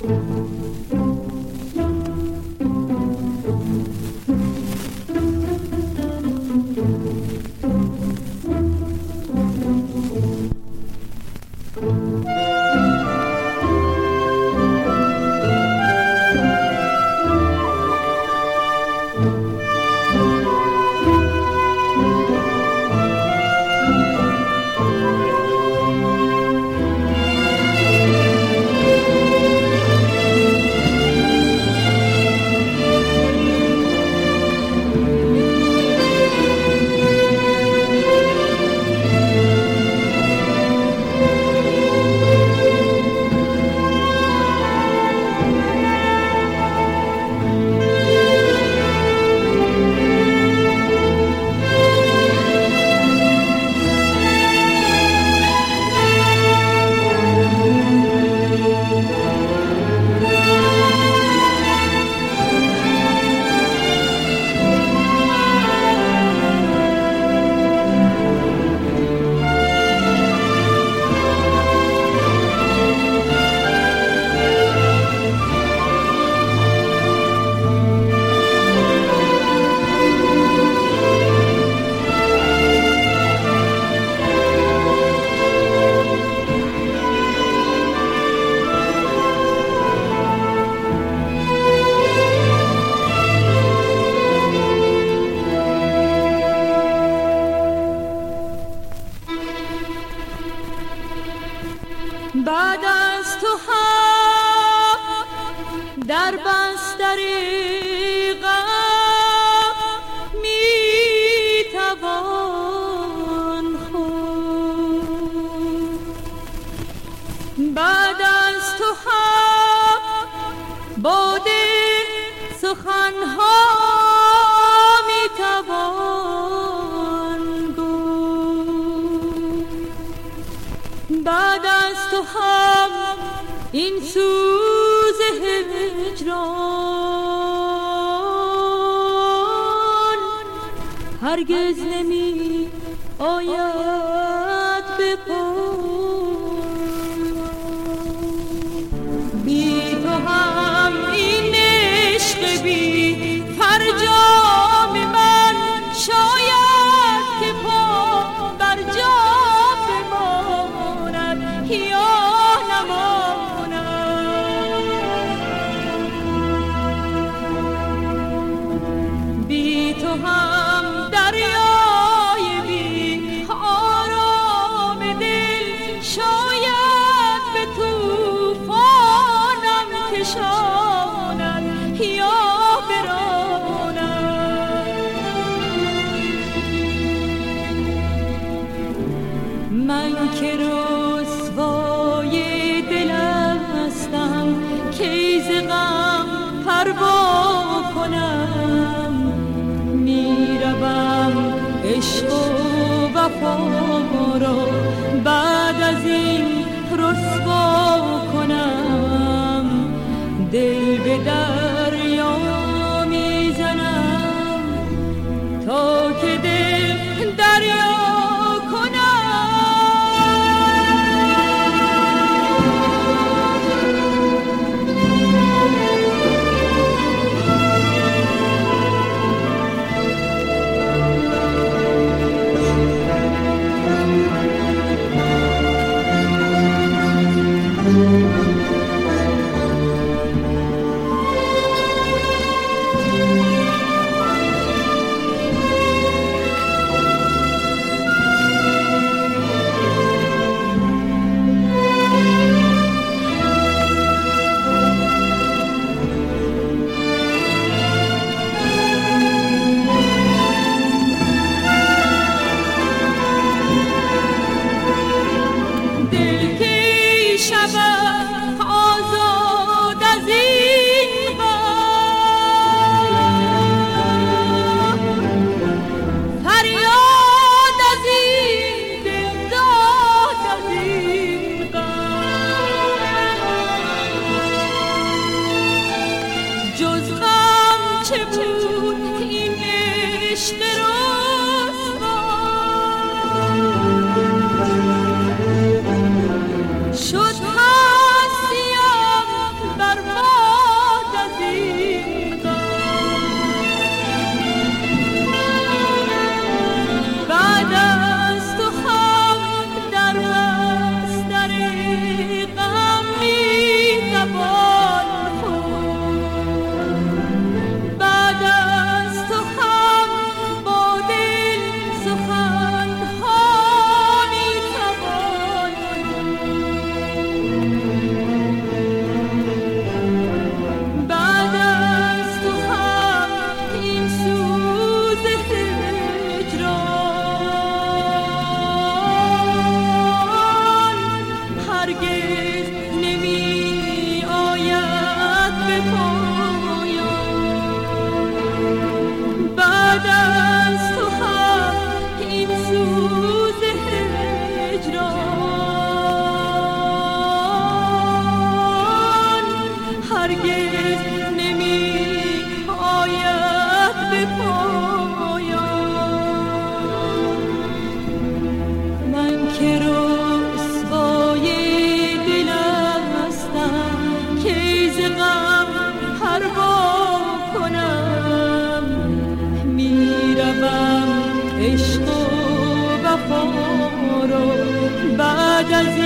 بعد از تو هم در بستر غم میتوان خورد. بعد از تو هم باد سخنها میتوان گفت. بعد از تو هم این سوز هجران هرگز نمی آید به پای. بی تو هم این عشق بی فرجام من شاید که پا بر جا بماند یا نماند. بی تو هم دریای بی آرام دل شاید به طوفانم کشاند یا براند. من که رسوای دلم هستم کی ز غم پروا کنم. میروم عشق و وفا را بعد از این رسوا کنم. دل به دریا میزنم تا که دل دریا شد هستیم بر به پایان. بعد از تو هم این سوز هجران هرگز نمی آید به پایان. من که رسوای دل هستم که ز غم پروا کنم، میروم عشق و وفا رو بعد از